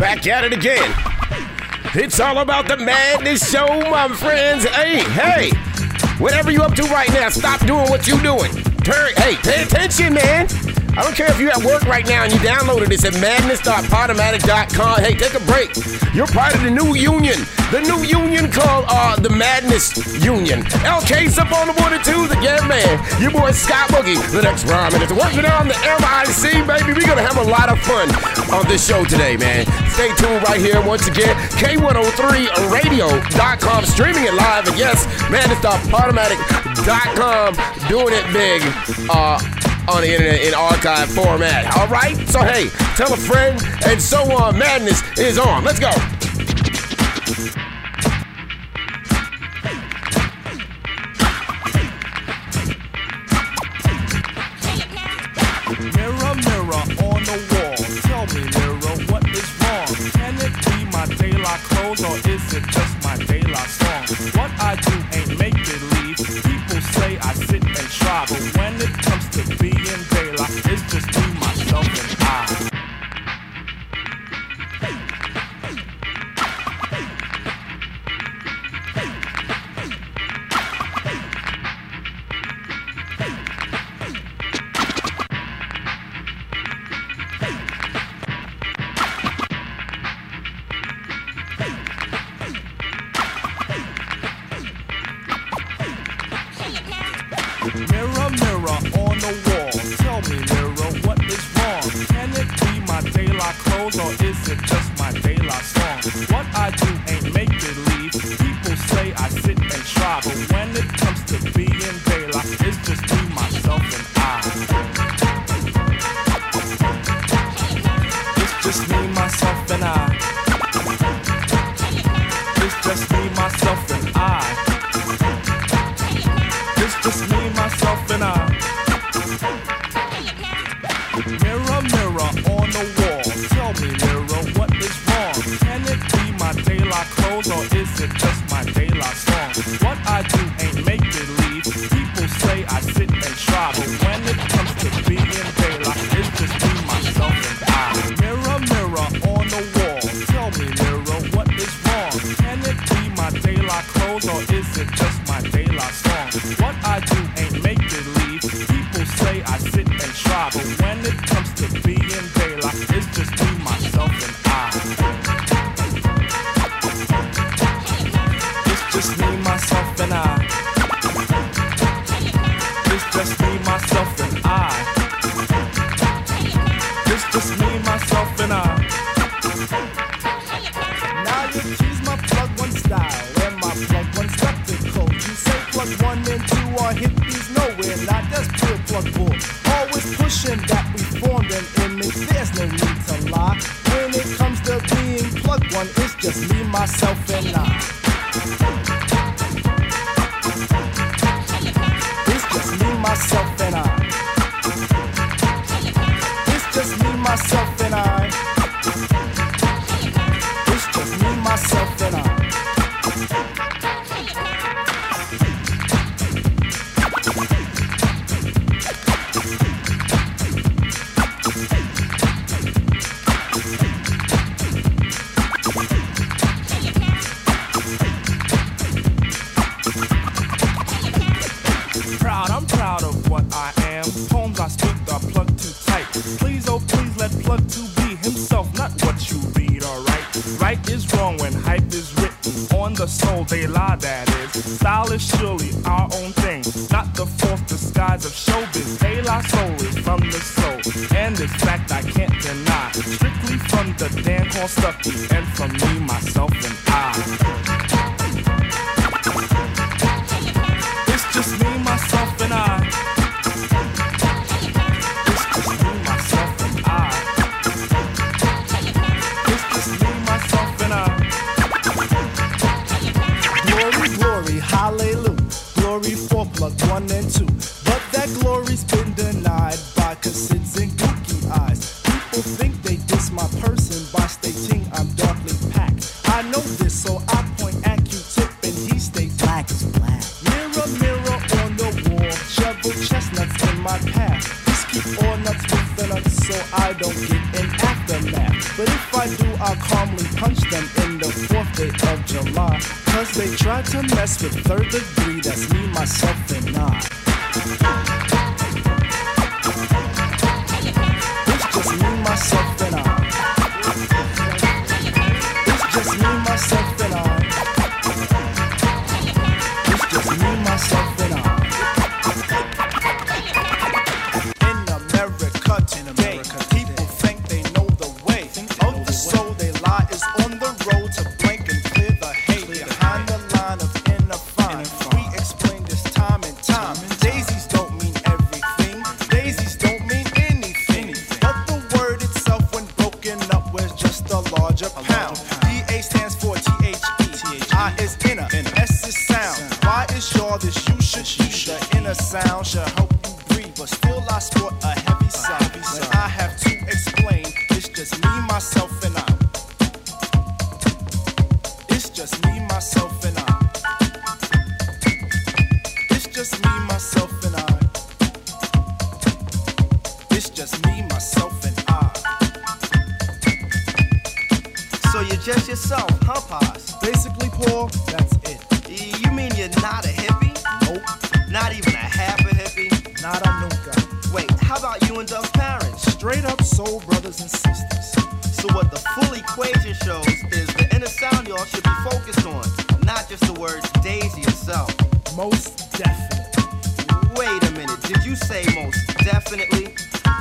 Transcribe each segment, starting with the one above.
Back at it again. It's all about the Madness Show, my friends. Hey, whatever you up to right now, stop doing what you doing. Hey, pay attention, man. I don't care if you're at work right now and you downloaded this at madness.podomatic.com. Hey, take a break. You're part of the new union. The new union called the Madness Union. LK's up on the one and twos again, man. Your boy Scott Boogie, the next rhyme, and it's working on the MIC, baby. We're going to have a lot of fun on this show today, man. Stay tuned right here once again. K103radio.com, streaming it live. And yes, madness.podomatic.com, doing it big. On the internet in archive format. All right? So, hey, tell a friend and so on. Madness is on. Let's go. Mirror, mirror on the wall. Tell me, mirror, what is wrong? Can it be my daylight clothes or is it just my daylight song? What I do ain't make believe. People say I sit and try, but when it comes to being daylight, it's just me, myself, and I. Mirror, mirror on the wall. Tell me, mirror, what is wrong? Can it be my daylight clothes or is it just my daylight song? What I do ain't make believe. People say I sit and try, but when it comes to being daylight, it's just me, myself, and I. It's just me, myself, and I. It's just me, myself, and I. It's just me, myself, and I. Mirror, mirror on the wall. Tell me, mirror, what is wrong? Can it be my daylight clothes or is it just my daylight song? What I do ain't make believe. People say I sit and try, but when it comes to being daylight, it's just me, myself, and I. Mirror, mirror on the wall. Tell me, mirror, what is wrong? Can it be my daylight clothes or is it just my daylight song? What I do ain't make believe. People say I sit and try, but when it comes to being daylight, it's just me, myself, and I. It's just me, myself, and I. It's just me, myself, and I. It's just me, myself, and I. Now you choose my plug one style and my plug one spectacle. You say plug one and two are hippies nowhere, not just pure plug bull. Always pushing that we formed an image, there's no need to lie. When it comes to being plug one, it's just me, myself, and I. It's just me, myself, and I. It's just me, myself, and I. It's just me, myself, and I. I'm proud of what I am. Poems I speak are plugged too tight. Please, oh please, let plug 2 be himself, not what you read, alright? Right is wrong when hype is written. On the soul, they lie, that is. Style is surely our own thing, not the false disguise of showbiz. They lie solely from the soul, and this fact I can't deny. Strictly from the Dan called Stucky, and from me, myself, and I. It's just me, myself, and I. It's just me, myself, and I. It's just me, myself, and I. Glory, glory, hallelujah. Glory for plug 1 and 2. But that glory's been denied by cassids and gooky eyes. People think they diss my person by stating I'm darkly packed. I know this, so I point Or nuts with the nuts so I don't get in aftermath. But if I do, I'll calmly punch them in the 4th day of July. Cause they tried to mess with 3rd degree, that's me, myself, and I. It's just me, myself, and I. It's just me, myself, and I. It's just me, myself, and I. People think they know the way of the soul. They lie is on the road to blink and clear the hate behind the line of inner fine. We explain this time and time. Daisies don't mean everything. Daisies don't mean anything. But the word itself, when broken up, was just a larger pound. DA stands for THE. I is inner. S is sound. Y is sure this you should use. The inner sound should help you breathe, but still I sport a heavy side. When I have to explain, it's just me, myself, and I. It's just me, myself, and I. It's just me, myself, and I. It's just me, myself, and I. So you're just yourself, huh, Paz? Basically, Paul, that's it. You mean you're not a hippie? Nope, Not even a half a hippie? nada nunca. Wait, how about you and Dove's parents? Straight up soul brothers and sisters. So what the full equation shows is the inner sound y'all should be focused on, not just the words Daisy itself. Most definitely. Wait a minute, did you say most definitely?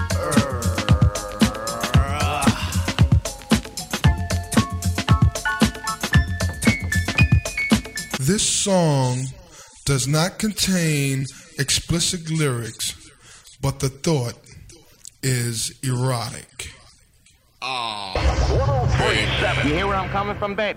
This song does not contain explicit lyrics, but the thought is erotic. You hear where I'm coming from, babe?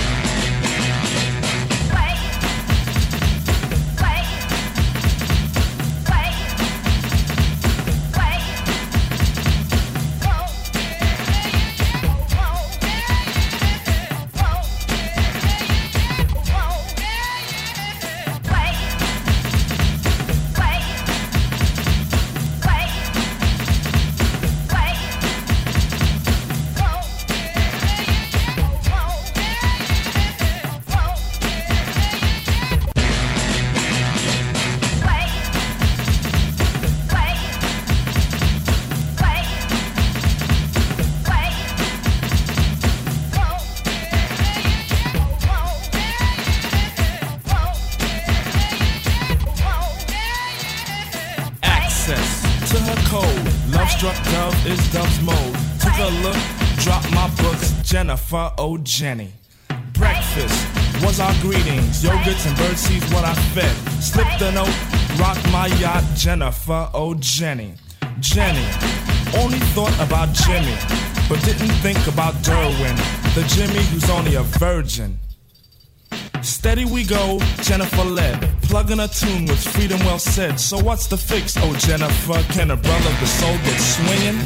To her code, love struck Dove is Dove's mode. Took a look, dropped my books, Jennifer, oh Jenny. Breakfast was our greetings, yogurts and birdseeds what I fed. Slipped a note, rocked my yacht, Jennifer, oh Jenny. Jenny, only thought about Jimmy, but didn't think about Derwin, the Jimmy who's only a virgin. Steady we go, Jennifer led, plugging a tune with freedom well said. So what's the fix, oh Jennifer? Can a brother of the soul get swinging?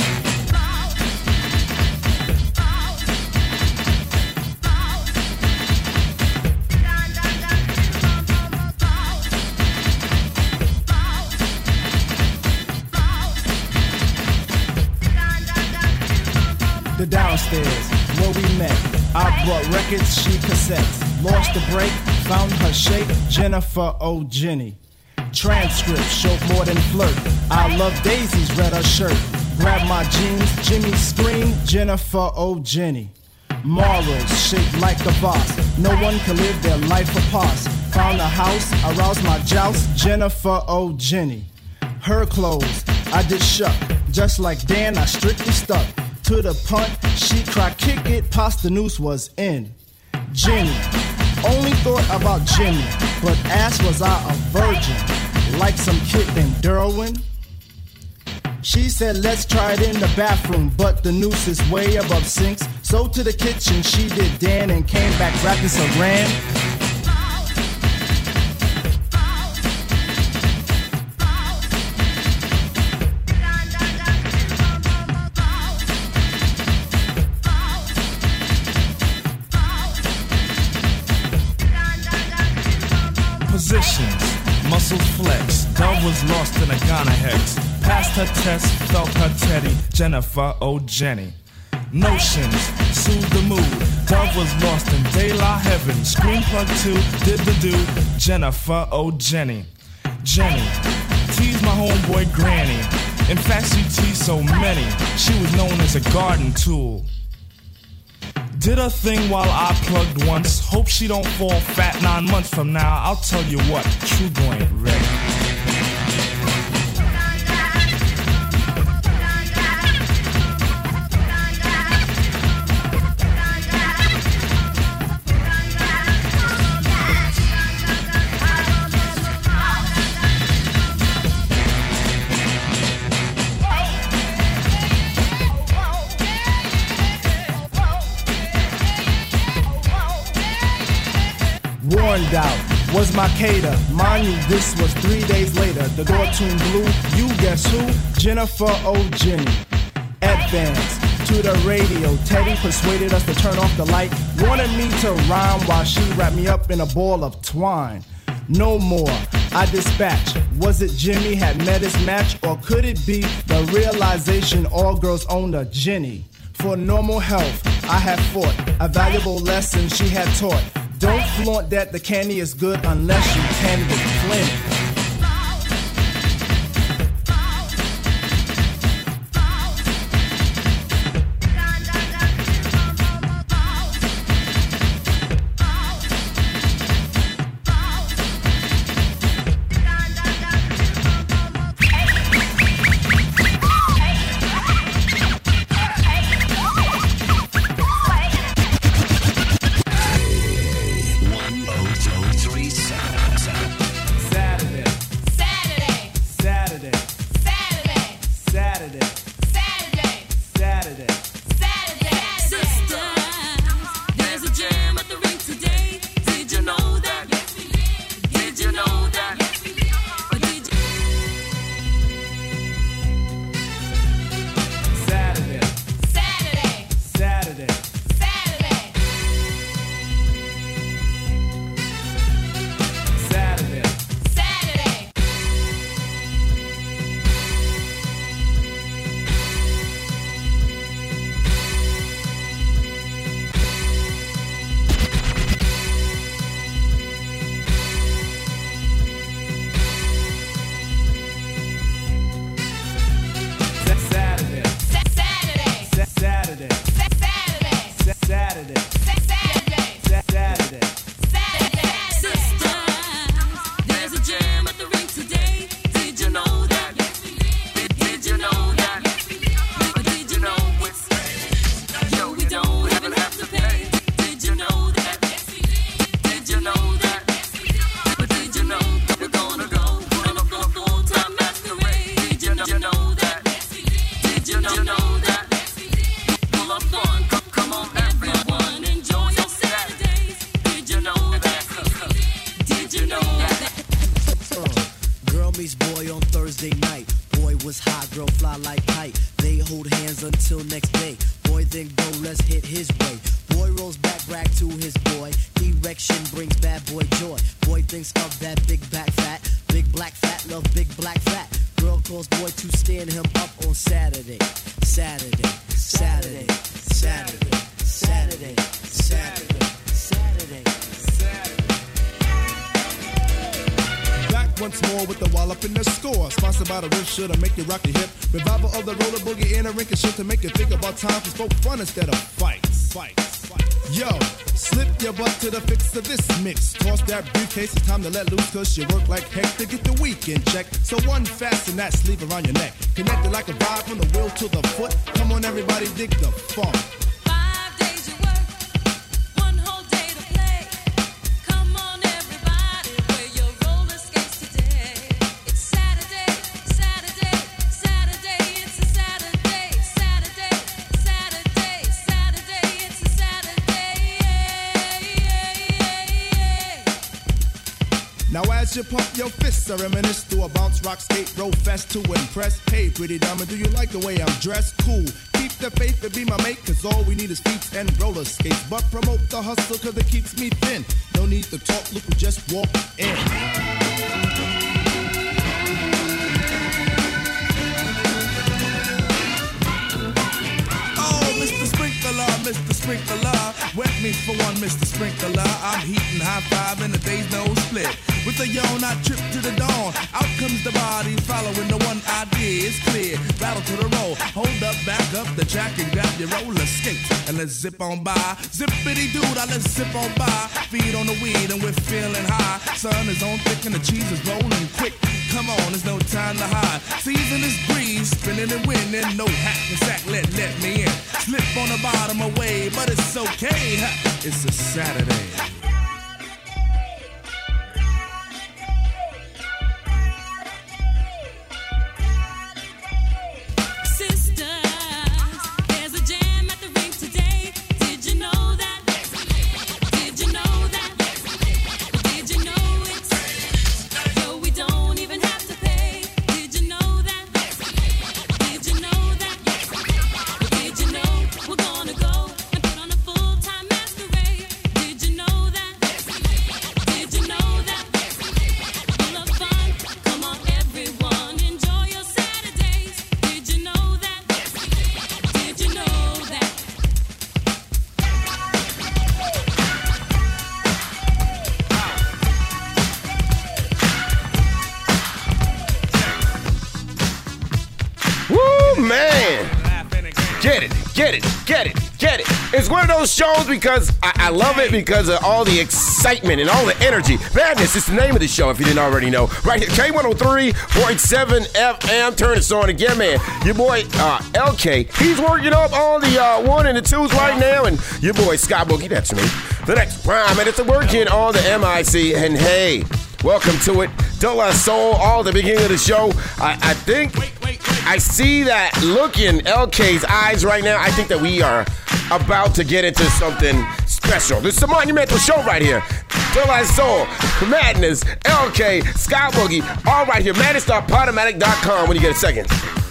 The downstairs, where we met. I brought records, she cassettes. Lost the break, found her shape, Jennifer, oh Jenny. Transcript showed more than flirt. I love Daisy's, read her shirt. Grab my jeans, Jimmy scream, Jennifer, oh Jenny. Morals shaped like a boss. No one can live their life apart. Found a house, aroused my joust, Jennifer, oh Jenny. Her clothes, I did shuck. Just like Dan, I strictly stuck. To the punt, she cried, kick it, past the noose was in. Jenny, only thought about Jimmy, but ass was I a virgin, like some kid named Derwin. She said let's try it in the bathroom, but the noose is way above sinks. So to the kitchen she did Dan and came back rapping Saran. Positions, muscles flex. Dove was lost in a Ghana hex. Past Passed her test, felt her teddy, Jennifer, oh Jenny. Notions, soothed the mood. Dove was lost in De La Heaven. Screen plug 2, did the do, Jennifer, oh Jenny. Jenny, teased my homeboy Granny. In fact, she teased so many, she was known as a garden tool. Did a thing while I plugged once. Hope she don't fall fat 9 months from now. I'll tell you what, True Boy ain't ready. Warned out was my cater. Mind you, this was 3 days later. The door tuned blue. You guess who? Jennifer O. Jenny. Advance to the radio. Teddy persuaded us to turn off the light. Wanted me to rhyme while she wrapped me up in a ball of twine. No more, I dispatch. Was it Jimmy had met his match? Or could it be the realization all girls owned a Jenny? For normal health, I had fought a valuable lesson she had taught. Don't flaunt that the candy is good unless you can get plenty. Shoulda make you rock your hip. Revival of the roller boogie in a rink and shit to make you think about time for spoke fun instead of fights. Yo, slip your butt to the fix of this mix. Toss that briefcase, it's time to let loose, cause you work like heck to get the weekend check. So one fasten that sleeve around your neck. Connected like a vibe from the wheel to the foot. Come on everybody, dig the funk. Now as you pump your fists, I reminisce through a bounce, rock, skate, roll fast to impress. Hey, pretty diamond, do you like the way I'm dressed? Cool. Keep the faith and be my mate, cause all we need is feet and roller skates. But promote the hustle, cause it keeps me thin. No need to talk, look who just walked in. sprinkler. Wet me for one, Mr. Sprinkler. I'm heating high five and the day's no split. With a yawn, I trip to the dawn. Out comes the body, following the one idea. It's clear, rattle to the roll. Hold up, back up the track and grab your roller skates. And let's zip on by. Zippity dude, let's zip on by. Feed on the weed and we're feeling high. Sun is on thick and the cheese is rolling quick. Come on, there's no time to hide. Season is breeze, spinning and winning. No hack and sack, let me in. Slip on the bottom away, but it's okay. It's a Saturday. Get it. It's one of those shows because I love it because of all the excitement and all the energy. Madness is the name of the show if you didn't already know. Right here, K103.7 FM. Turn this on again, man. Your boy LK, he's working up all the 1 and the 2s right now. And your boy Scott Boogie, that's me. The next prime, and it's working on the MIC. And hey, welcome to it. De La Soul, all the beginning of the show. I think I see that look in LK's eyes right now. I think that we are about to get into something special. This is a monumental show right here. De La Soul, Madness, LK, Scott Boogie, all right here. Madness.podomatic.com when you get a second.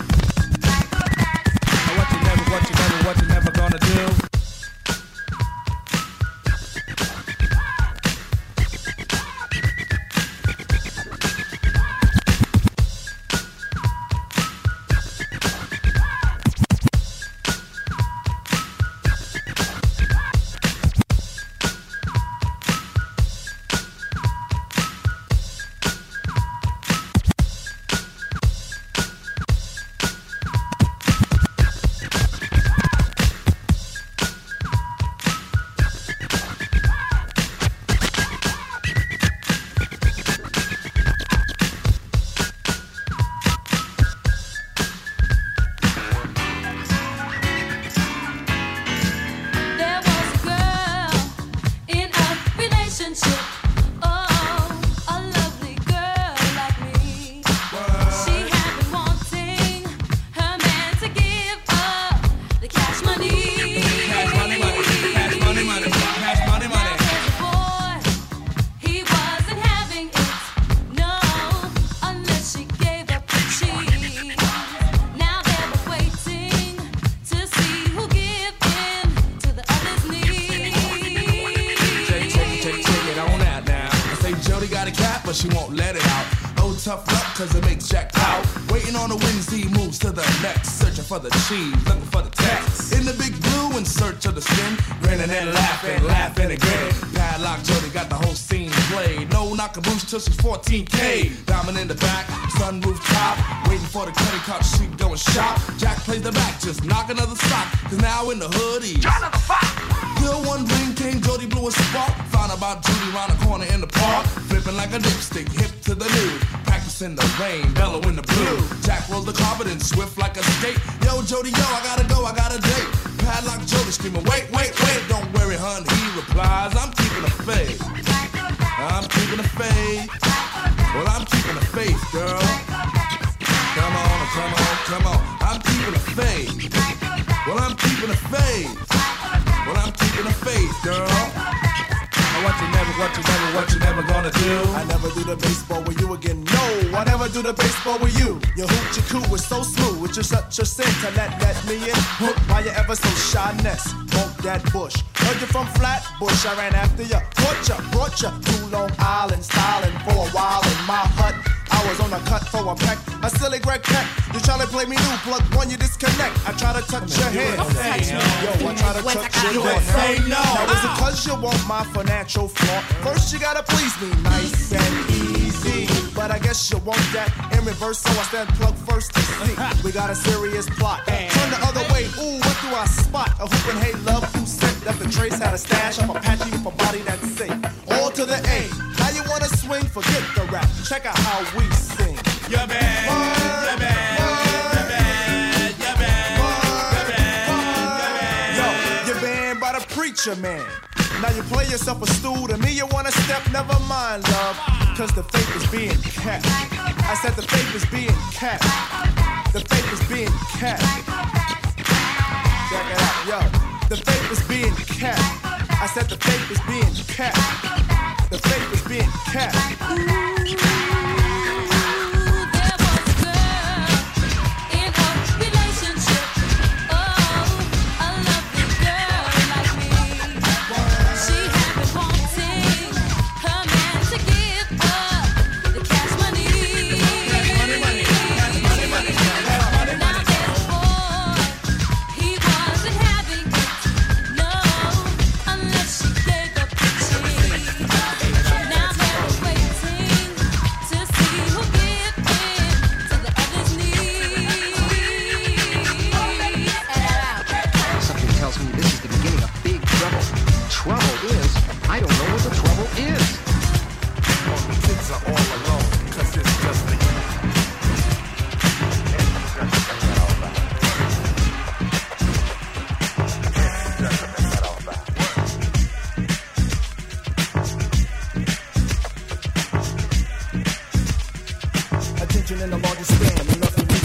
What you never gonna do. She won't let it out. Oh, tough luck, cause it makes Jack out. Waiting on the wings, he moves to the next. Searching for the cheese, looking for the text. In the big blue, in search of the skin. Grinning and laughing, laughing and grinning. Padlock Jody got the whole scene played. No knocking boots till she's 14K. Diamond in the back, sunroof top. Waiting for the credit card, she going shop. Jack plays the back, just knock another sock. Cause now in the hood, he's trying to fight. Till one ring came, Jody blew a spark. Found about Judy round the corner in the park. Flipping like a dipstick, hip to the nude. Practicing the rain, bellow in the blue. Jack rolls the carpet and swift like a skate. Yo, Jody, yo, I gotta go, I got a date. Padlock Jody screaming, wait, wait, wait. Don't worry, hun, he replies, I'm keeping the faith. I'm keeping the faith. Well, I'm keeping the faith, girl. Come on, come on, come on. I'm keeping the faith. Well, I'm keeping the faith. Well, I'm keeping the faith, girl. What you never gonna do? I never do the baseball with you again. No, I never do the baseball with you. Your hoot, your coo is so smooth. It's just such a sin to let me in. Hook, why you ever so shyness? Bump that bush. Heard you from Flatbush, I ran after you. Brought you to Long Island, styling for a while in my hut. I was on a cut for a peck. A silly Greg Peck. You try to play me new, plug one, you disconnect. I try to touch your head. Yo, I try to touch your head. Say no. Now is it cause you want my financial flaw? First you gotta please me, nice and easy. But I guess you want that in reverse, so I stand plug first to see. We got a serious plot. Turn the other way, ooh, what do I spot? A hoopin' hey love who said that the trace had a stash of Apache with a body that's safe. All to the A. How you wanna swing? Forget the rap. Check out how we sing. You're bad. You're bad. You're bad. You're bad. Yo, you're banned by the preacher man. Now you play yourself a stool. To me you wanna step, never mind, love. Cause the faith is being kept. I said the faith is being kept. The faith is being kept. Check it out, yo. The faith is being kept. I said the faith is being kept. The faith is being kept. In the largest span, and nothing new.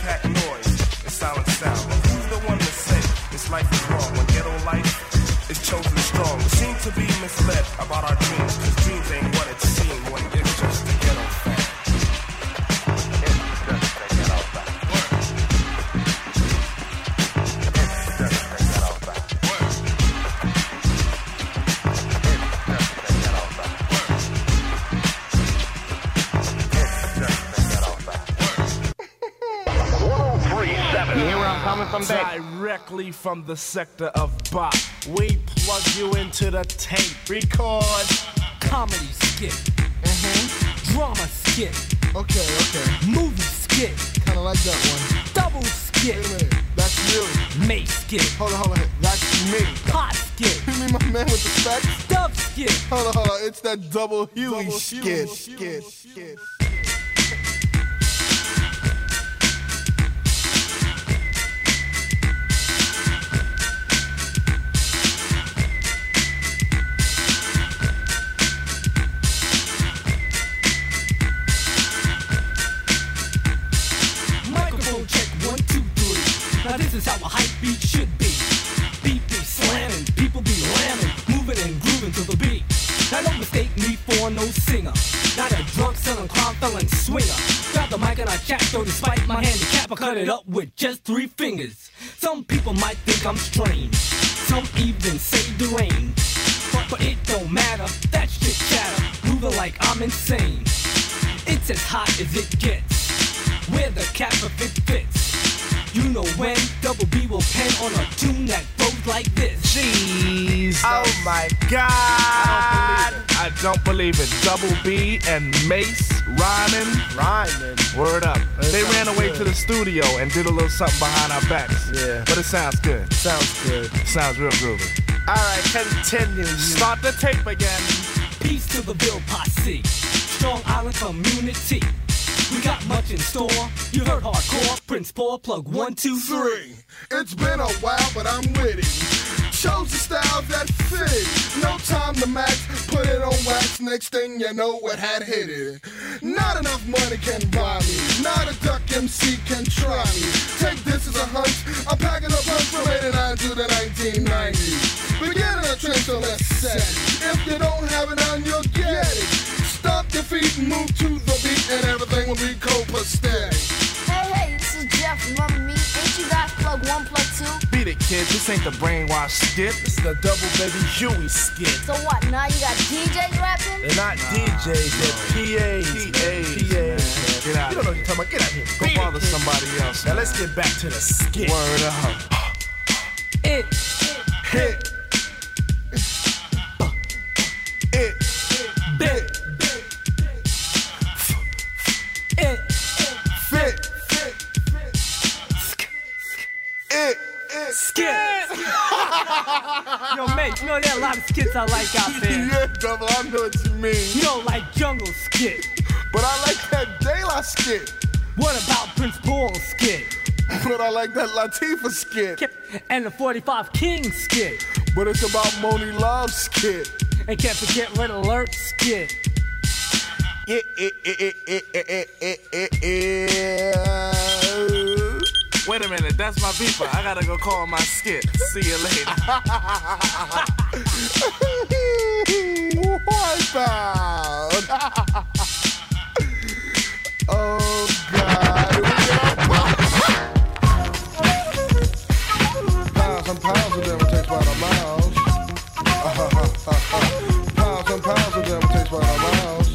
compact noise and silent sound. But who's the one to say this life is wrong when ghetto life is chosen strong? We seem to be misled about our dreams, cause dreams ain't what it seems when it's just a ghetto fact. Directly from the sector of Bop, we plug you into the tape. Record comedy skit, drama skit, Okay. movie skit, Kinda like that one. double skit, Wait a minute. That's you. Mace skit, Hold on. That's me. pot skit, You mean my man with the specs? dub skit. Hold on. It's that double Huey skit. Microphone check 1, 2, 3. Now this is how a hype beat should be. Beat be slamming, people be lamming, moving and grooving to the beat. Now don't mistake me for no singer, not a drunk selling clown felling swinger. Grab the mic and I chat, though despite my handicap, I cut it up with just 3 fingers. Some people might think I'm strange, some even say deranged, but it don't matter, that's just chatter, moving like I'm insane. It's as hot as it gets, where the cap of it fits. You know when Double B will pen on a tune that goes like this. Jeez. Oh my God. I don't believe it. Double B and Mace rhyming. Word up. They ran away to the studio and did a little something behind our backs. Yeah. But it sounds good. Sounds real groovy. Alright, continue. Start the tape again. Peace to the Bill Posse, Strong Island community. We got much in store. You heard hardcore, Prince Paul, plug 1, 2, 3. It's been a while, but I'm witty. Chose the style that fit. No time to match, put it on wax. Next thing you know, it had hit it. Not enough money can buy me. Not a duck MC can try me. Take this as a hunch. I'm packing a punch from 89 to the 1990s. Beginning a trend, so let's set it. If you don't have it on, you'll get it. Stop your feet and move to the beat, and everything will be copacetic. Hey, this is Jeff. Remember me? Ain't you guys plug 1, plug 2? Beat it, kid. This ain't the brainwash skit. This is the Double Baby Huey skit. So what, now you got DJs rapping? They're not DJs, they're PAs. PAs. Get out. You don't know what you're talking about. Get out here. Go bother somebody else. Now let's get back to the skit. Word up. It. Hit. It. Bit. It. Fit. It. Skit. Yo, mate, you know there are a lot of skits I like out there. Yeah, Double, I know what you mean. You don't like Jungle skit. But I like that De La skit. What about Prince Paul skit? But I like that Latifah skit. And the 45 King skit. But it's about Moni Love skit. And can't forget Red Alert skit. Yeah. Wait a minute, that's my beeper. I gotta go call my skit. See you later. Wipeout. Oh, God. Pounds and pounds of them will taste by the miles. Pounds and pounds of them will taste by the miles.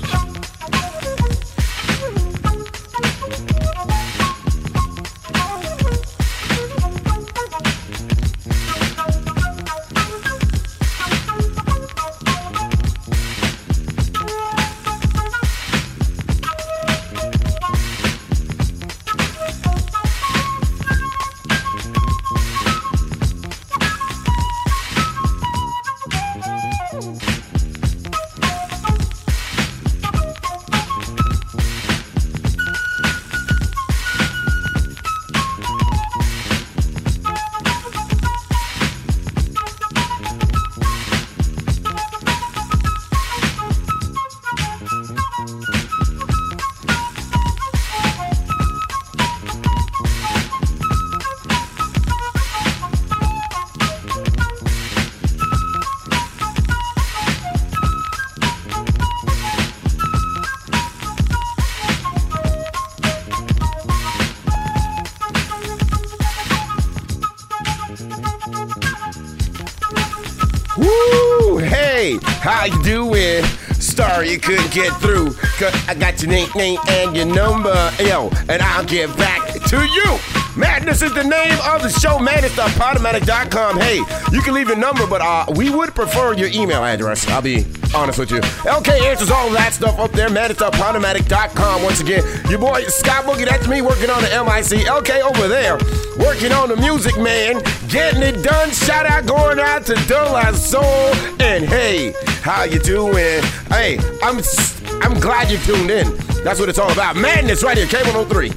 Hey, how you doing? Sorry you couldn't get through, 'cause I got your name and your number, yo, and I'll get back to you. Madness is the name of the show, madness.podomatic.com. Hey, you can leave your number, but we would prefer your email address. I'll be honest with you. LK answers all of that stuff up there, madness.podomatic.com. Once again, your boy Scott Boogie, that's me working on the MIC. LK over there, working on the music, man, getting it done. Shout out going out to De La Soul. And hey, how you doing? Hey, I'm glad you tuned in. That's what it's all about. Madness right here, K103.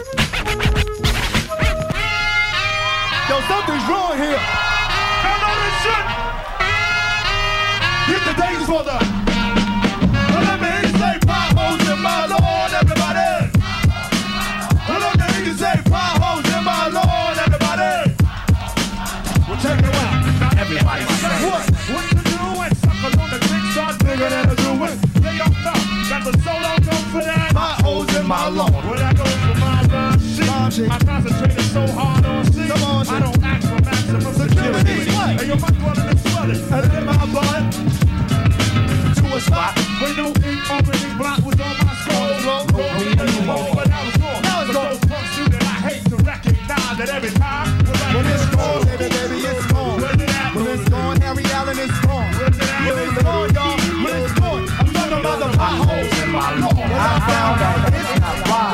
Yo, something's wrong here. None of this shit. Hit the days for the. Well, let me hear you say potholes in my Lord, everybody. Well, let me hear you say potholes in my Lord, everybody. Well, check it out. Now everybody say what to do when suckers on the trick start bigger than the doing. They don't know that the solo goes for that. Potholes in my Lord. Well, that goes for my rhyme sheet. I concentrated so hard on C. I don't ask for maximum security. And your mind running and swelling. And in my blood to a spot where no ink already blocked was on my scroll. But I was wrong. But those punks you that I hate to recognize that every time when it's gone, baby, it's gone. When it's gone, Harry Allen is gone. When it's gone, y'all, when it's gone. I'm talking about the potholes in my lawn. I found out it's not why.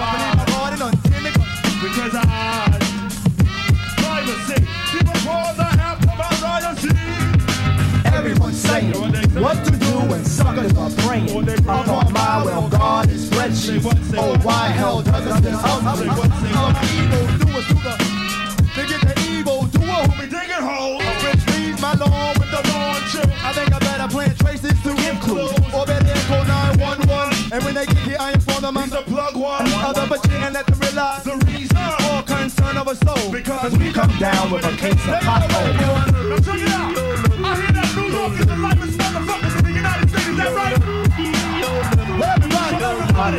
Because privacy, people call the half of my royalty. Everyone's saying what to do when suckers are praying. Up on my well guarded spreadsheet. Oh, why hell doesn't this evil doers do the to get the evil doer who be digging holes? Which leaves my lawn with the lawn chill. I think I better plant traces to give clues. Or better call 911. And when they get here, I inform them I'm the plug one. Other but you and let them realize the reason all concern of a soul. Because we come down with a case of pothole. Now check it out. I hear that New York is the lightest motherfuckers in the United States. Is that right? Everybody, everybody,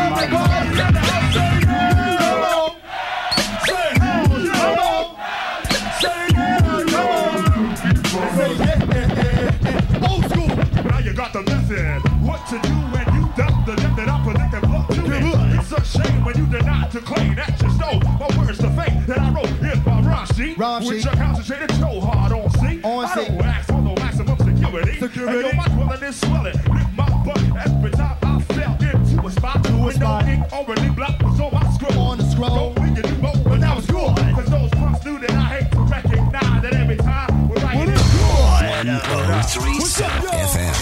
say hell, come on. Say yeah, come on. Say yeah, old school. Now you got the method. What to do when you dump the dip that I predict and block to me. It's a shame when you deny to claim that you stole my words to fake that I wrote in my rhyme sheet. Which I concentrated so hard on C. I don't ask for no maximum security. And yo, my dwelling is swelling. Lick my butt every time I fell into a spot. With no ink already blocked was on my scroll. On the scroll. Don't think you do more, but that was good. Cause those punks knew that I hate to recognize that every time we're right here. 103 South FM.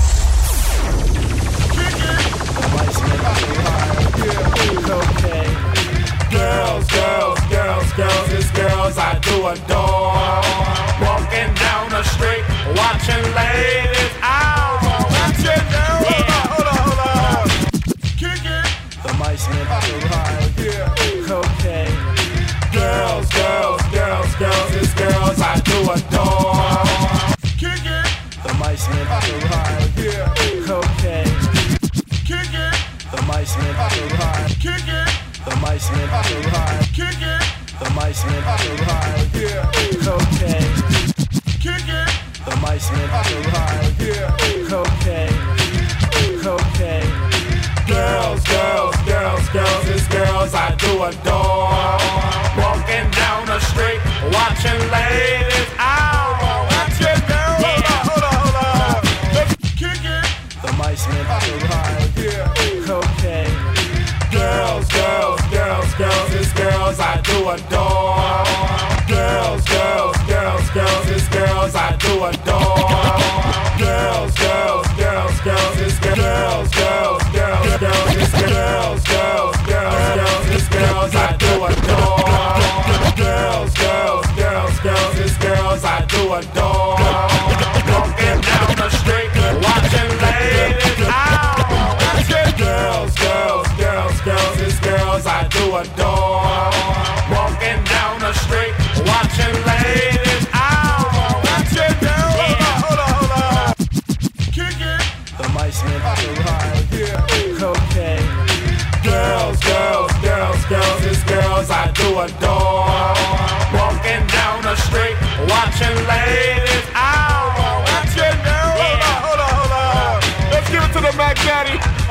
Girls, girls, girls, girls, it's girls I do adore. Walking down the street, watching ladies out. Watching girls. Hold on. Kick it. The mice man to ride. Yeah. Okay. Girls, girls, girls, girls, it's girls I do adore. Kick it. The mice man to ride. Yeah. Okay. Kick it. The mice man to ride. Kick it. The mice man to ride. Kick it. The mice man to ride. Yeah. Okay. Kick it. The mice man to ride. Yeah. Okay. Okay. Girls, girls, girls, girls, it's girls I do adore. Walking down the street, watching ladies out. Watching girls. Hold on. Kick it. The mice man to ride. Yeah. Okay. Girls, girls, girls, girls, it's girls I do adore. Girls, girls, girls, girls, it's girls I do adore. Girls, girls, girls, girls, it's girls, girls, girls, girls, it's girls, girls, girls, girls, it's girls I do adore. Girls, girls, girls, girls, it's girls I do adore. Walking down the street, watching ladies out. Girls, girls, girls, girls, it's girls I do adore. Walking down the street, watching ladies out. Watching girls. Hold on. Kick it. The mice man to ride. Yeah. Okay. Girls, girls, girls, girls, it's girls I do adore. Walking down the street, watching ladies out. Watching girls.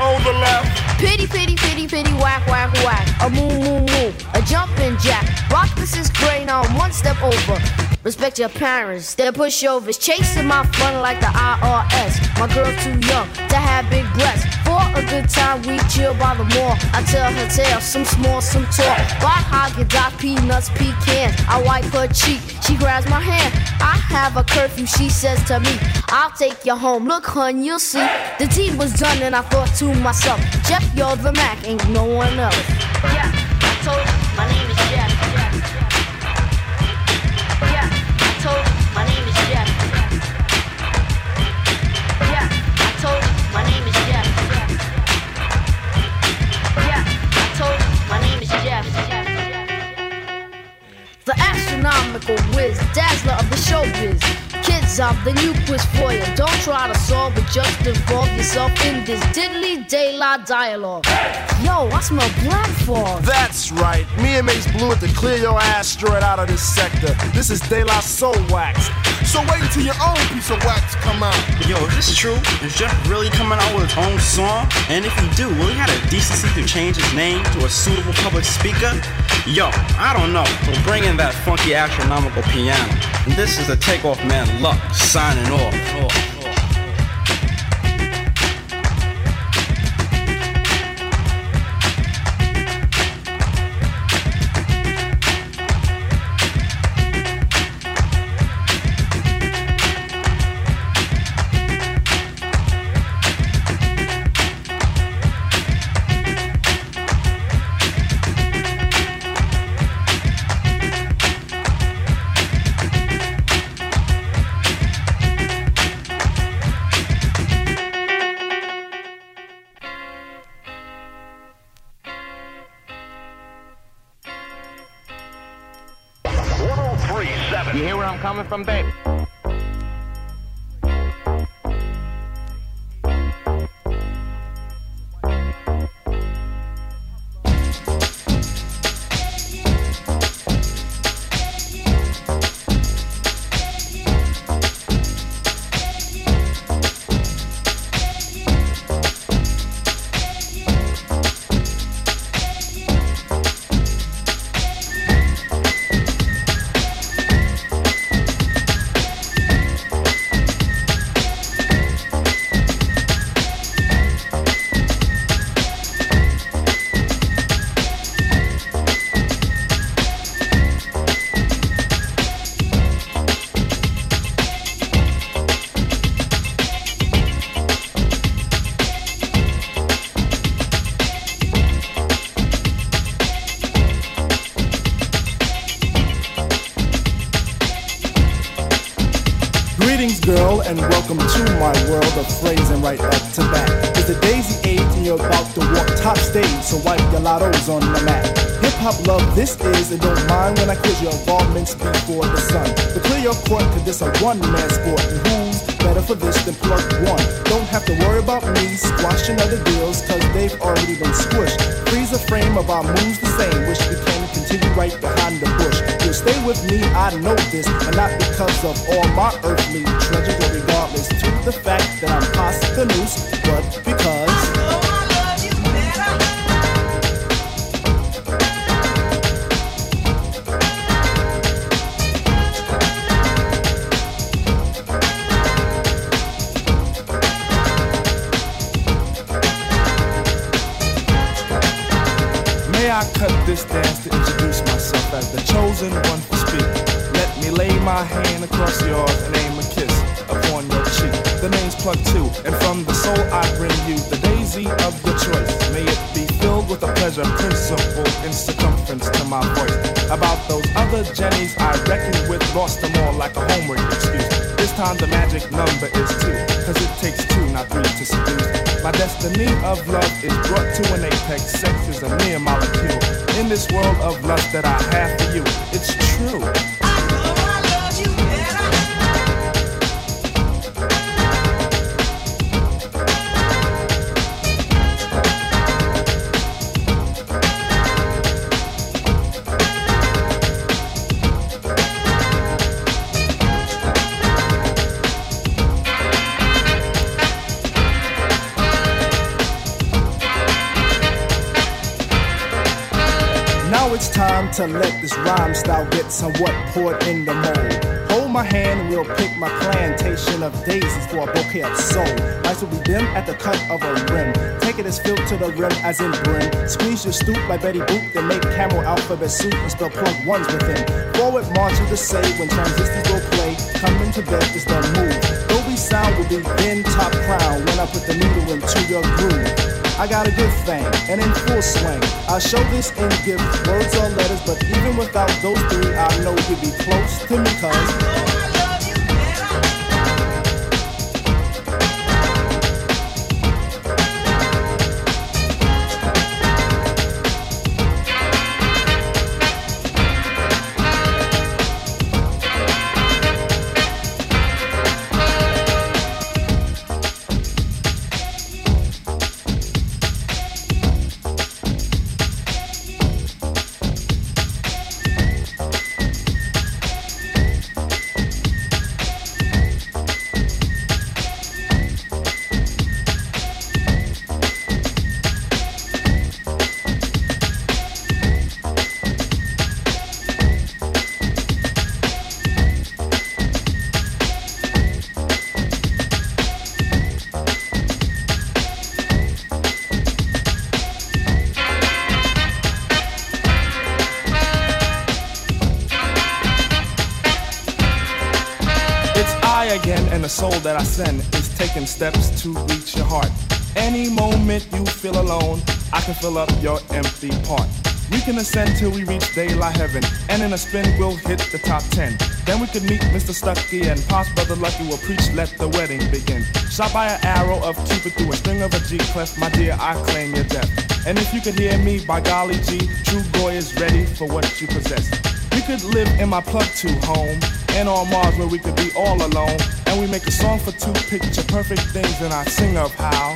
on the left. Pity, pity, pity, pity, whack, whack, whack. A moo, moo, moo. A jumping jack. Rock, this is great, now I'm one step over. Respect your parents, they're pushovers. Chasing my fun like the IRS. My girl too young to have big breasts. For a good time, we chill by the mall. I tell her tales, some small, some tall. Buy Haagen-Dazs, peanuts, pecans. I wipe her cheek, she grabs my hand. I have a curfew, she says to me, I'll take you home. Look, hun, you'll see. The deed was done and I thought to myself, Jeff, you're the Mac, ain't no one else. Yeah, I told you, my name is Jeff. Yeah, I told you, my name is Jeff. Yeah, I told you, my name is Jeff. Yeah, I told you, my name is Jeff. The astronomical whiz, dazzler of the showbiz. Kids, I'm the new quiz for you. Don't try to solve it, just involve yourself in this diddly daylight dialogue. Yo, I smell black fog. That's right. Me and Mace blew it to clear your asteroid out of this sector. This is De La Soul Wax. So wait until your own piece of wax come out. Yo, is this true? Is Jeff really coming out with his own song? And if he do, will he have the decency to change his name to a suitable public speaker? Yo, I don't know. So bring in that funky astronomical piano. And this is the Takeoff Man Luck signing off. You hear where I'm coming from, baby? Girl, and welcome to my world of phrasing right up to bat. It's the daisy age and you're about to walk top stage, so wipe your lottos on the mat. Hip-hop love this is, and don't mind when I quiz your involvements before the sun. But clear your court, cause this a one-man sport, and who's better for this than plug one? Don't have to worry about me squashing other deals, cause they've already been squished. Freeze the frame of our moves the same, wish we can continue right behind the bush. You'll stay with me, I know this, and not because of all my earthly treasures, but regardless to the fact that I'm past the noose, but because I cut this dance to introduce myself as the chosen one to speak. Let me lay my hand across yours and aim a kiss upon your cheek. The name's Plug 2, and from the soul I bring you the daisy of your choice. May it be filled with a pleasure principle in circumference to my voice. About those other Jennies I reckoned with, lost them all like a homework excuse. This time the magic number is 2, cause it takes 2, not 3 to seduce. My destiny of love is brought to an apex. Sex is a mere molecule. In this world of lust that I have for you, it's true. to let this rhyme style get somewhat poured in the mold. Hold my hand, we'll pick my plantation of daisies for a bouquet of soul. Lights will be dim at the cut of a rim. Take it as filled to the rim as in brim. Squeeze your stoop like Betty Boop, then make camel alphabet soup and spell plug ones within. Forward march to the say when transistors go play. Coming to bed is the move. Dolby sound will be in top crown when I put the needle into your groove. I got a good thing, and in full swing. I'll show this in gift, words or letters, but even without those three, I know you'll be close to me, cuz. Again, and the soul that I send is taking steps to reach your heart. Any moment you feel alone, I can fill up your empty part. We can ascend till we reach daylight heaven, and in a spin we'll hit the top 10. Then we could meet Mr. Stucky and Pops Brother Lucky will preach, let the wedding begin. Shot by an arrow of Cupid through a string of a G clef, my dear, I claim your death. And if you could hear me, by golly G, true boy is ready for what you possess. We could live in my plug-to home, and on Mars where we could be all alone. And we make a song for two picture perfect things, and I sing of how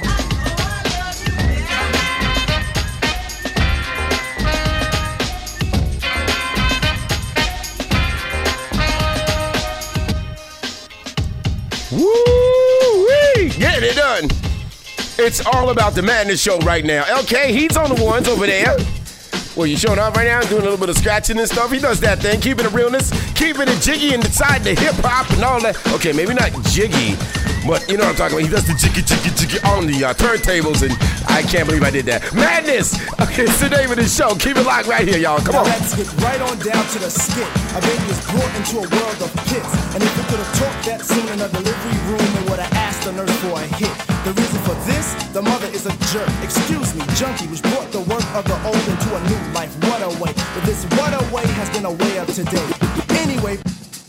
Woo-wee! Getting it done. It's all about the Madness Show right now. LK, he's on the ones over there. Well, you showing up right now, doing a little bit of scratching and stuff. He does that thing, keeping it realness, keeping it jiggy inside the hip hop and all that. Okay, maybe not jiggy, but you know what I'm talking about. He does the jiggy on the turntables, and I can't believe I did that. Madness! Okay, it's the name of the show. Keep it locked right here, y'all. Come on. Let's get right on down to the skit. A baby is brought into a world of pits, and if we could have talked that scene in a delivery room, they would have asked the nurse for a hit. The reason for this, the mother is a jerk. Excuse me, junkie, which brought the work of the old into a new life. What a way. But this what a way has been a way of today. Anyway.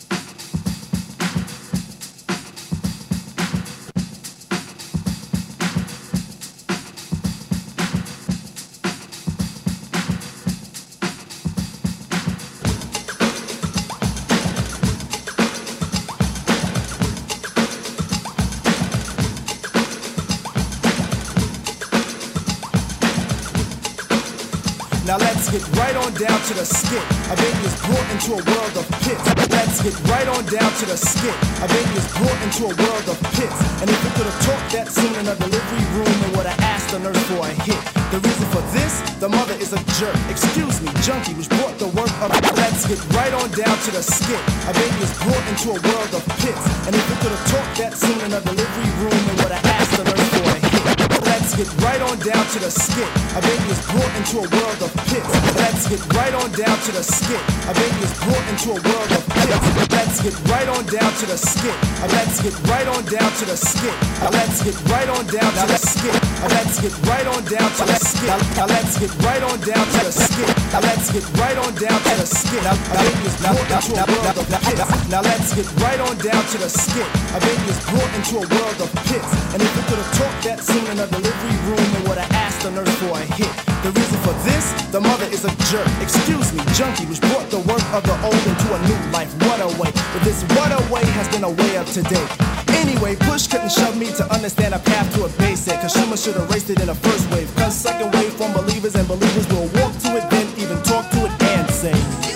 Now let's get right on down to the skit. A baby is brought into a world of pits. Let's get right on down to the skit. A baby is brought into a world of pits. And if we could have talked that scene in a delivery room, they would have asked the nurse for a hit. The reason for this, the mother is a jerk. Excuse me, junkie, which brought the work of. Let's get right on down to the skit. A baby is brought into a world of pits. And if we could have talked that scene in a delivery room, they would have asked the nurse for a hit. Let's get right on down to the skit. A baby is brought into a world of pits. Let's get right on down to the skit. A baby is brought into a world of pits. Let's get right on down to the skit. Let's get right on down to the skit. Let's get right on down to the skit. Let's get right on down to the skit. Let's get right on down to the skit. Let's get right on down to the skit. A baby is brought into a world of pits. Now let's get right on down to the skit. A baby is brought into a world of pits. And if we could have talked that scene in a delivery room, they would have asked the nurse for a hit. The reason for this, the mother is a jerk. Excuse me, junkie, which brought the work of the old into a new life. What a way. But this what a way has been a way of today. Anyway, push couldn't shove me to understand a path to a basic. Cause Schumer should have raced it in a first wave. Cause second wave from believers and believers will walk to it, then even talk to it and say,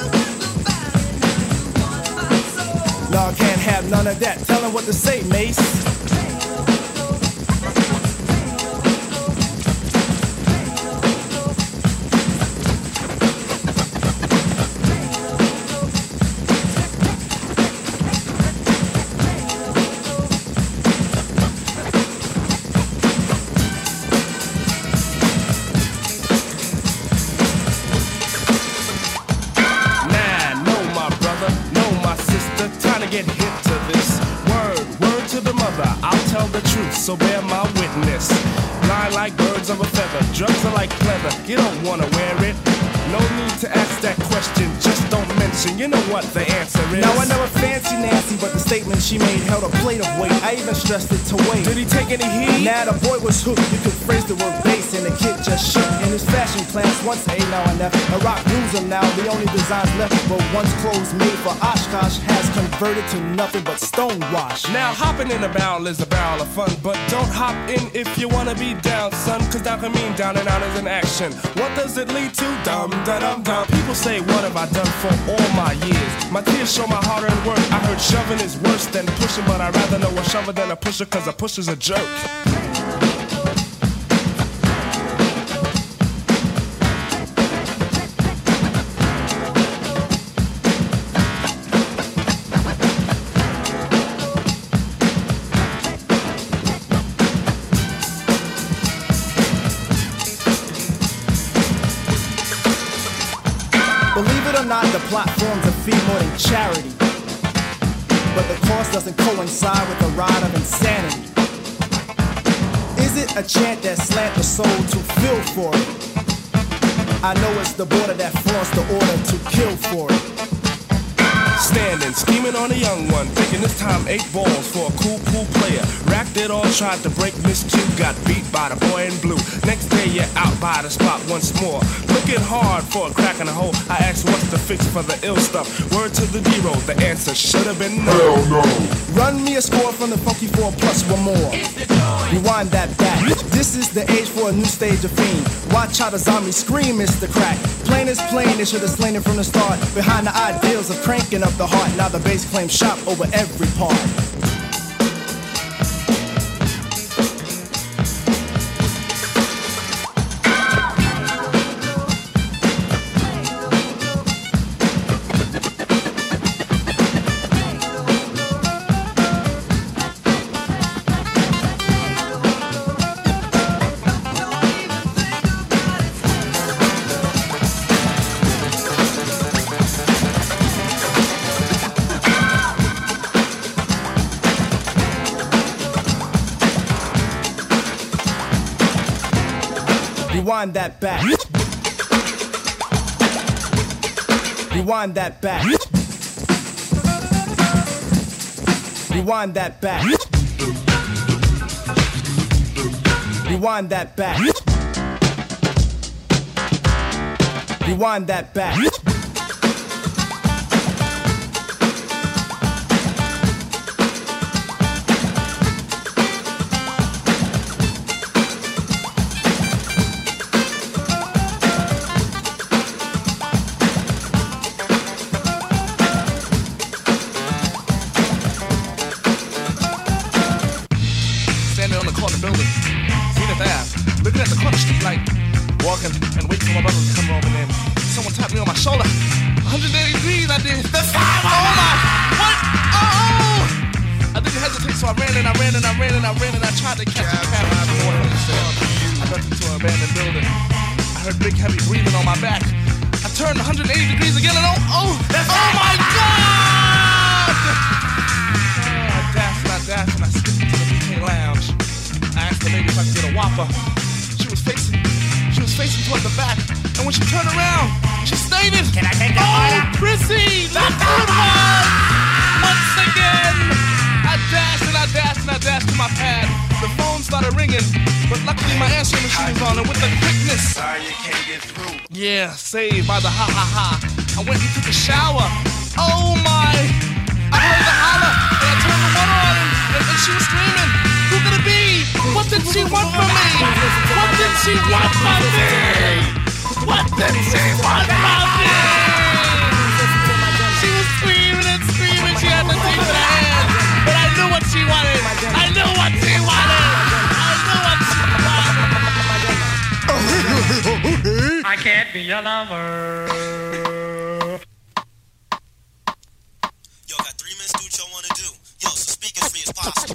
no, I can't have none of that. Tell him what to say, Mace. get hip to this. Word to the mother, I'll tell the truth, so bear my witness. Fly like birds of a feather, drugs are like pleather, you don't wanna wear it. No need to ask that question, just don't mention, you know what the answer is. Now I never fancy Nancy, but the statement she made held a plate of weight. I even stressed it to wait. Did he take any heat? Nah, the boy was hooked. You could phrase the word bass, and the kid just shook. In his fashion class, once a now and never. A rock rules him now. The only designs left were once clothes made for Oshkosh has converted to nothing but stonewash. Now hopping in a barrel is a barrel of fun, but don't hop in if you wanna be down, son. Cause down can mean down and out is an action. What does it lead to? Dum da dum dum. People say, what have I done for all my years? My tears show my hard-earned work. I heard shoving is worse than pushing, but I'd rather know a shover than a pusher, cause a pusher's a jerk. Believe it or not, the platform's a fee more than charity. But the cost doesn't coincide with the ride of insanity. Is it a chant that slant the soul to feel for it? I know it's the border that flaunts the order to kill for it. Standing, scheming on a young one, thinking this time 8 balls for a cool player. Racked it all, tried to break Miss Q, got beat by the boy in blue. Next day you're out by the spot once more, looking hard for a crack in the hole. I asked what's the fix for the ill stuff. Word to the D-roll, the answer should have been no. Hell no. Run me a score from the Funky 4 plus one more. Rewind that back. This is the age for a new stage of fiend. Watch how the zombie scream, it's the crack. Plain is plain, they should have slain it from the start. Behind the ideals of cranking up the heart, now the bass claims shop over every part. Rewind that back. Rewind that back. Rewind that back. Rewind that back. Rewind that back. Looking at the corner street light, walking and waiting for my brother to come home, and then someone tapped me on my shoulder. 180 degrees I did. That's fire! Oh my! What? Oh! I didn't hesitate, so I ran and I ran and I ran and I ran and I tried to catch a cab. I got into an abandoned building. I heard big heavy breathing on my back. I turned 180 degrees again and oh my God! I dashed and I skipped into the BK Lounge. I asked the lady if I could get a Whopper. She was facing toward the back, and when she turned around, she stated, "Can I take your order?" Prissy, the food was! Once again, I dashed to my pad. The phone started ringing, but luckily my answering machine was on, and with the quickness, Sorry you can't get through. yeah, saved by the ha. I went and took a shower. Oh my! I heard the holler, and I turned the water on, and she was screaming. Who could it be? What did she want from me? What did she want from me? What did she want from me? She was screaming and screaming. She had the tape in her hand. But I knew what she wanted. I knew what she wanted. I can't be your lover. Yo, got 3 minutes to do what y'all wanna do. Yo, so speak as free as possible.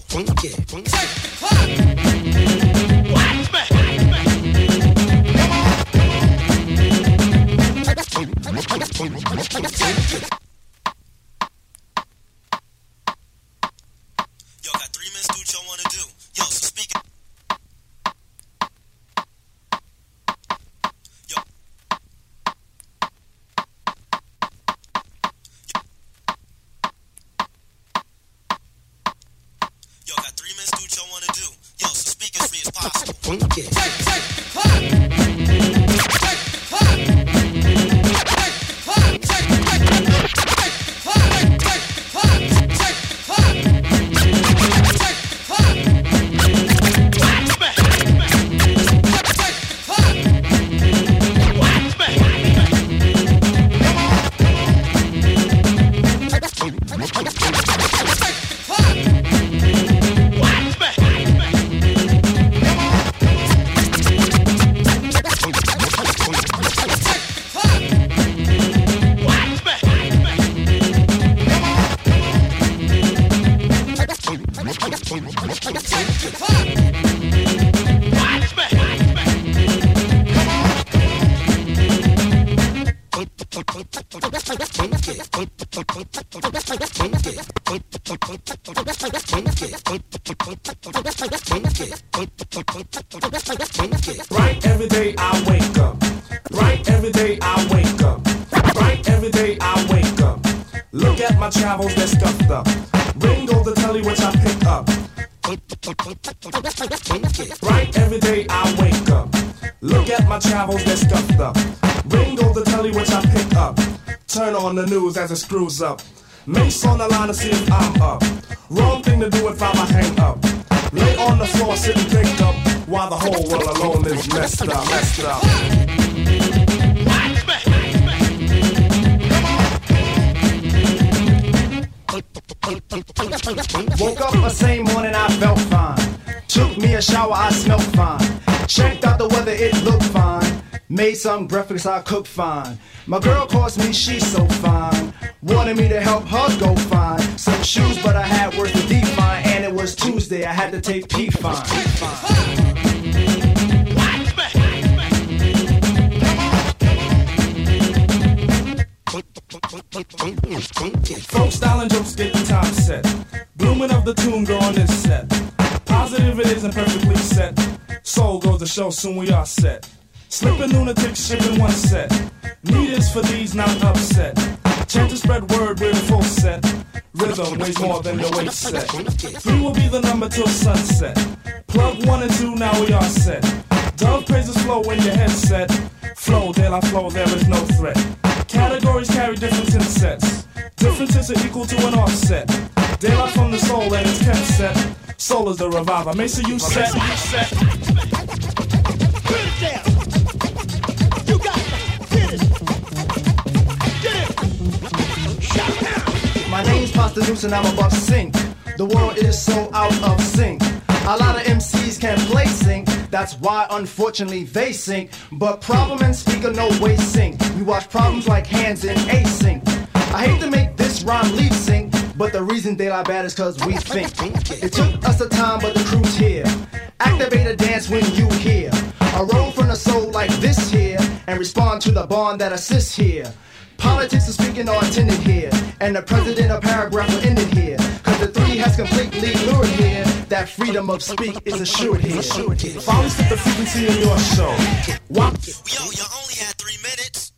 Right every day I wake up. Right every day I wake up. Right every day I wake up. Look at my travels, they're stuffed up. Ring goes the telly which I pick up. Right every day I wake up. Look at my travels, they're stuffed up. Ring goes the telly which I pick up. Turn on the news as it screws up. Mace on the line to see if I'm up. Wrong thing to do if I hang up. Lay on the floor, sit and think up. While the whole world alone is messed up, messed up. Woke up the same morning, I felt fine. Took me a shower, I smelled fine. Checked out the weather, it looked fine. Made some breakfast, I cooked fine. My girl calls me, she's so fine. Wanted me to help her go find some shoes, but I had words to define. And it was Tuesday, I had to take P-Fine. Folk style and jokes get the time set. Blooming of the tomb go on this set. Positive it isn't perfectly set. Soul goes to show, soon we are set. Slipping lunatics, shipping one set. Need is for these, not upset. Chant to spread word, we're the full set. Rhythm weighs more than the weight set. 3 will be the number till sunset. Plug 1 and 2, now we are set. Dove praises flow when your head's set. Flow, de la flow, there is no threat. Categories carry different sets. Differences are equal to an offset. Daylight from the soul and it's kept set. Soul is the reviver. Mesa, you set. You got it. Get it. Get it. My name's Pasta Noose and I'm above sync. The world is so out of sync. A lot of MCs can't play sync. That's why unfortunately they sink. But problem and speaker no way sync. We watch problems like hands in async. I hate to make this rhyme lead sync, but the reason they lie bad is cause we think. It took us a time, but the crew's here. Activate a dance when you hear a roll from the soul like this here, and respond to the bond that assists here. Politics is speaking are intended here, and the president of paragraph will end it here. Cause the 3 has completely lured here. That freedom of speak is assured here. Finally fit the frequency in your show. What? Yo, you only had 3 minutes.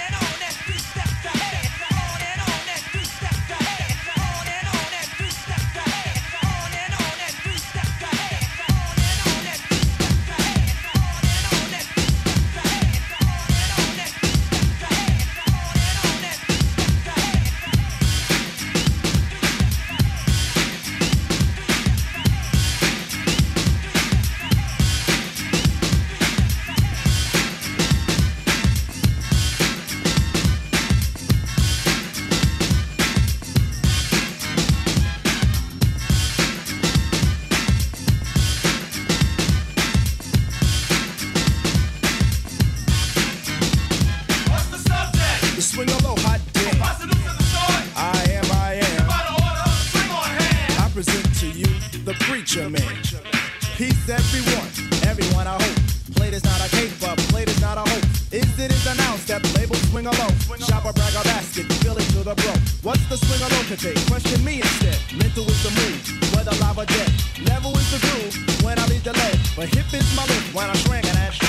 Peace, everyone I hope. Plate is not a cake, but plate is not a hope. It is announced that labels swing a low. Shop a brag a basket, fill it to the bro. What's the swing a low today? Question me instead. Mental is the move, whether live or dead. Level is the groove, when I lead the lead. But hip is my look, when I shrink and ash.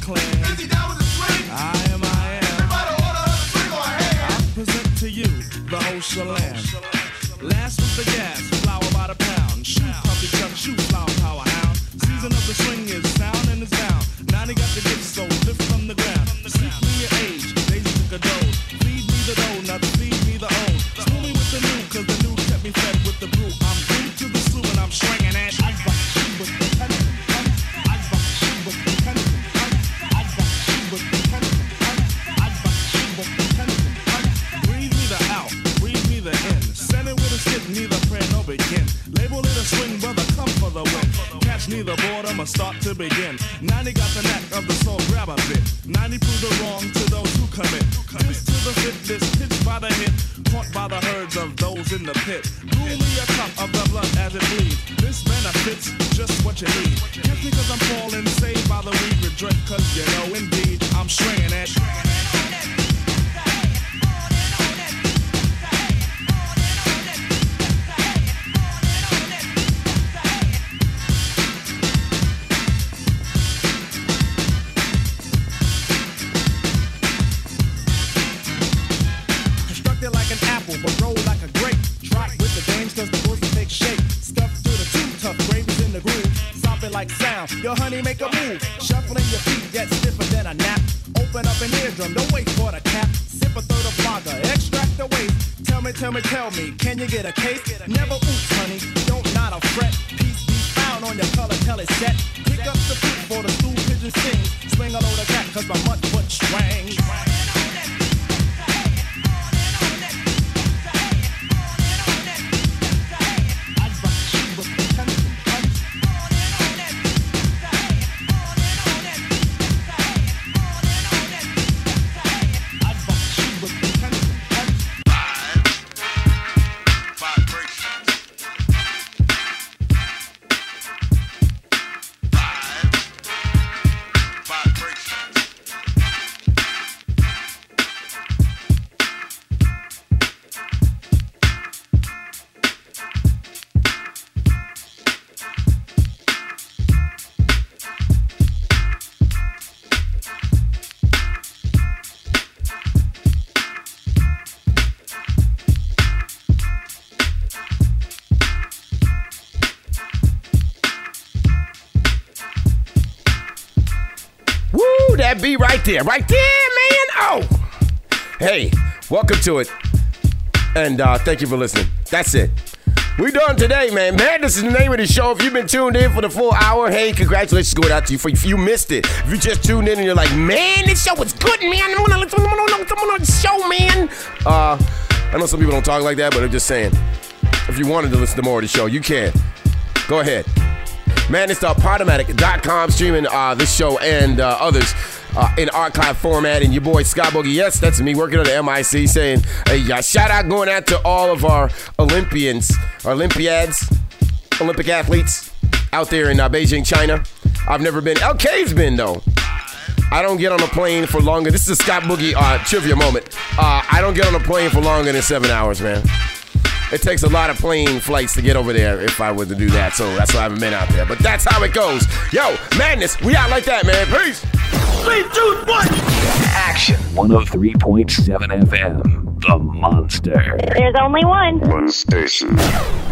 clan. Is he down with the swing? I am. Everybody order her to swing on hand. I present to you the whole shebang. Last was the gas, flour by the pound. Shoot, puppy chuck, shoot, flower, power hound. Season of the swing is sound and it's down. Now they got the gift, so lift from the ground. Seek me your age, Daisy took a dose. Feed me the dough, not feed me the old. School me with the new, cause the new kept me fed with the brew. I'm glued to the slew and I'm stringing it. Breathe me the out, breathe me the in. Send it with a skip, neither prayer nor begin. Label it a swing, brother, come for the win. Catch neither boredom or start to begin. 90 got the knack of the soul, grab a bit. 90 prove the wrong to those who commit. This to the fitness, pitched by the hit. Caught by the herds of those in the pit. Rule me a cup of the blood as it bleeds. This benefits just what you need. Just because I'm falling, saved by the weed regret. Cause you know indeed, I'm stringing it. But roll like a grape. Trot with the dames cause the boys will take shape. Stuffed to the too tough, gravy's in the groove. Stop it like sound, yo honey make a move. Shuffling your feet, get stiffer than a nap. Open up an eardrum, don't wait for the cap. Sip a third of lager, extract the waste. Tell me, can you get a case? Never oops honey, don't not a fret. Peace be found on your color, tell it set. Pick up the fruit for the stool pigeon sings. Swing a load of cat cause my mutt foot swang. That beat right there, man. Oh, hey, welcome to it, and thank you for listening. That's it. We done today, man. Madness is the name of the show. If you've been tuned in for the full hour, hey, congratulations going out to you. If you missed it, if you just tuned in and you're like, man, this show was good, man. I'm gonna listen to the show, man. I know some people don't talk like that, but I'm just saying, if you wanted to listen to more of the show, you can. Go ahead. Madness.podomatic.com, streaming this show and others in archive format. And your boy Scott Boogie, yes, that's me, working on the MIC, saying hey, shout out going out to all of our Olympians, our Olympiads, Olympic athletes out there in Beijing, China. I've never been. LK's been, though. I don't get on a plane for longer. This is a Scott Boogie trivia moment. I don't get on a plane for longer than 7 hours, man. It takes a lot of plane flights to get over there if I were to do that, so that's why I haven't been out there. But that's how it goes. Yo, Madness, we out like that, man. Peace. 3, 2, 1. Action 103.7 FM. The Monster. There's only one. One station.